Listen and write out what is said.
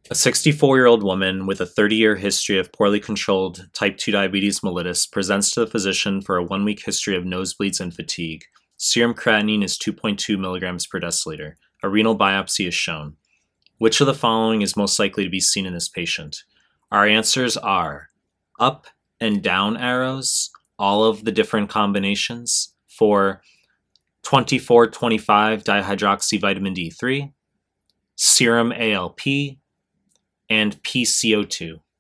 A 64-year-old woman with a 30-year history of poorly controlled type 2 diabetes mellitus presents to the physician for a 1-week history of nosebleeds and fatigue. Serum creatinine is 2.2 milligrams per deciliter. A renal biopsy is shown. Which of the following is most likely to be seen in this patient? Our answers are up and down arrows, all of the different combinations for 24-25 dihydroxyvitamin D3, serum ALP, and PCO2.